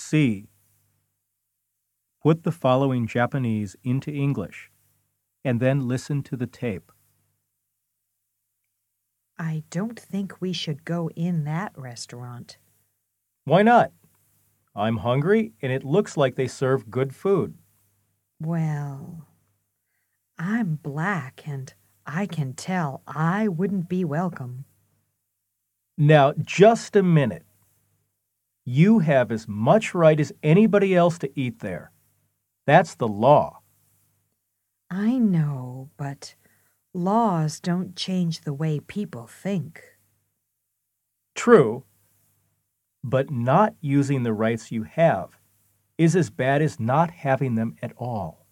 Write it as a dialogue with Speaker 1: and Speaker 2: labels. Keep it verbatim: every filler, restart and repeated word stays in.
Speaker 1: C. Put the following Japanese into English, and then listen to the tape.
Speaker 2: I don't think we should go in that restaurant.
Speaker 1: Why not? I'm hungry, and it looks like they serve good food.
Speaker 2: Well, I'm black, and I can tell I wouldn't be welcome.
Speaker 1: Now, just a minute. You have as much right as anybody else to eat there. That's the law.
Speaker 2: I know, but laws don't change the way people think.
Speaker 1: True, but not using the rights you have is as bad as not having them at all.